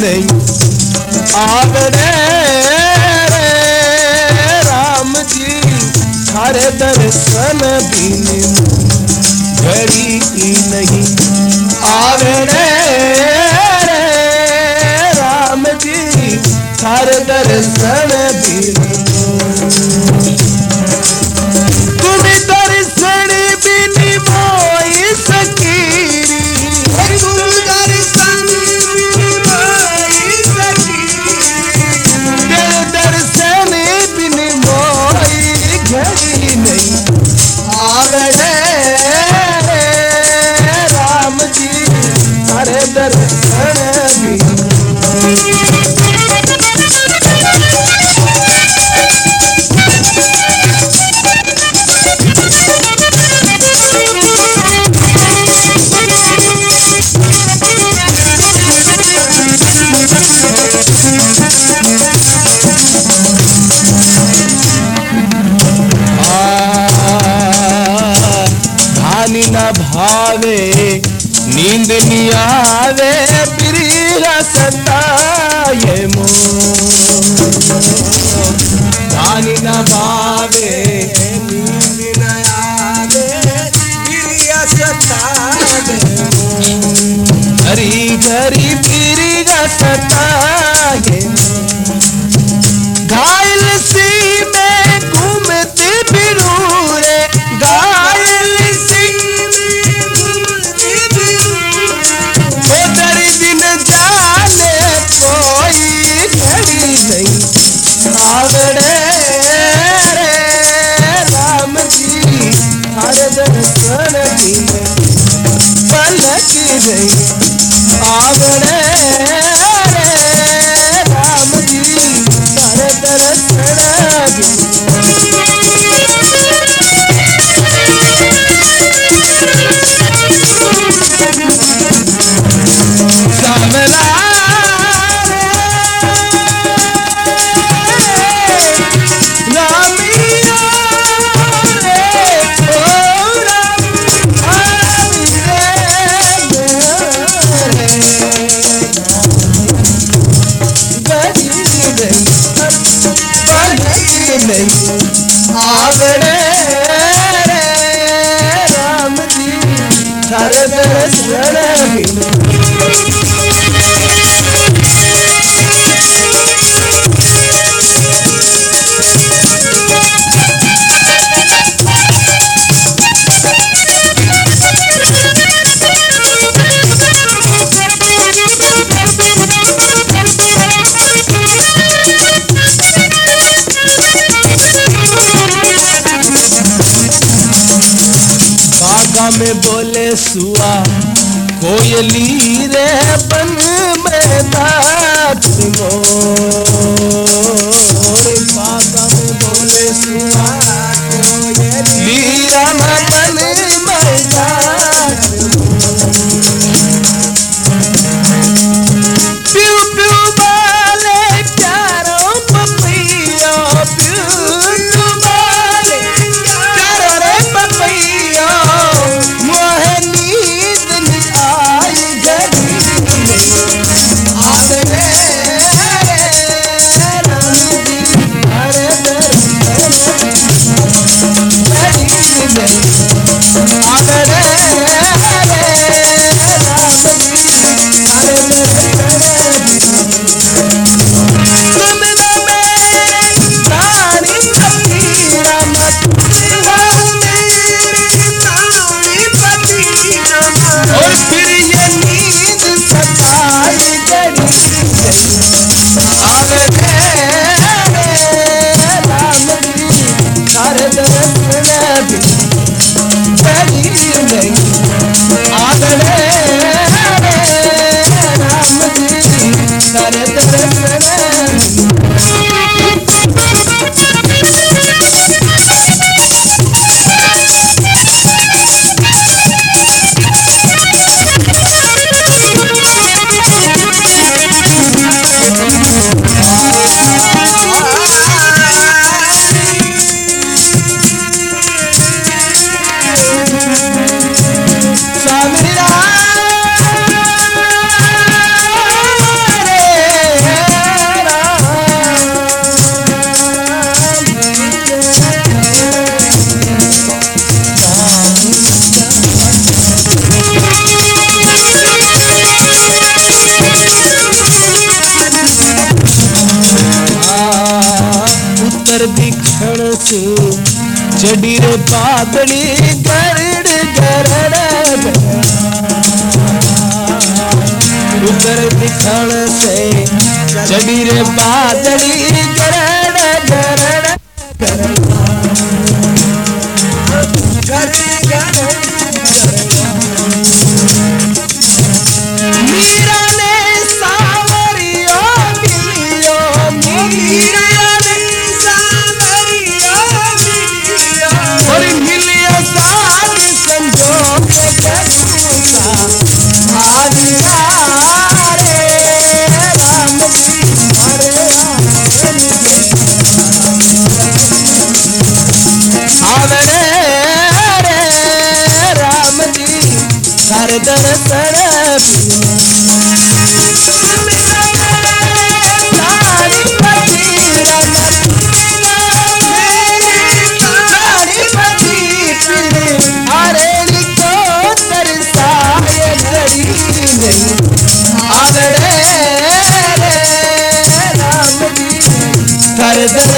नहीं आवड़े राम जी थारे दर्शन बिन घड़ी नहीं आवड़े राम जी थारे दर्शन बिन तुम दर्शन बिन मोई सकीरी तुम दर्शन बिन मोई सकीरी तेरे दर्शन बिन मोई घड़ी नहीं आवड़े राम जी थारे दर्शन बिन न भावे नींद नहीं आवे प्रिया सताए मो धानी न भावे नींद न आवे प्रिया सताए घरी घरी प्रिया सताए घायल सी में घूमते फिरूं रे घायल सी जाने कोई घड़ी नहीं आवड़े राम जी हर दर्शन बिन पलक नहीं आवड़े राम जी हर दर्शन बिन आवड़े राम जी थारे दर्शन बिन में बोले सुआ कोयली रे बन में दात मोर बाबा में बोले सुआ कोयली राम बन में दात प्यू प्यू बाले प्यारो पपैया प्यू प्यू बाले प्यारो रे पपैया आवड़े छू चढ़ी रे बादली गरड़ गरड़ उधर दिखण से चढ़ी रे बादली गरड़ गरड़ मीरा ने सावरियो मिलियो मीरा ने सावरियो मिलियो और मिलियो साथ संजोग करूँगा आविया रे राम जी हरे आवरे रे राम जी कर दर्शन कर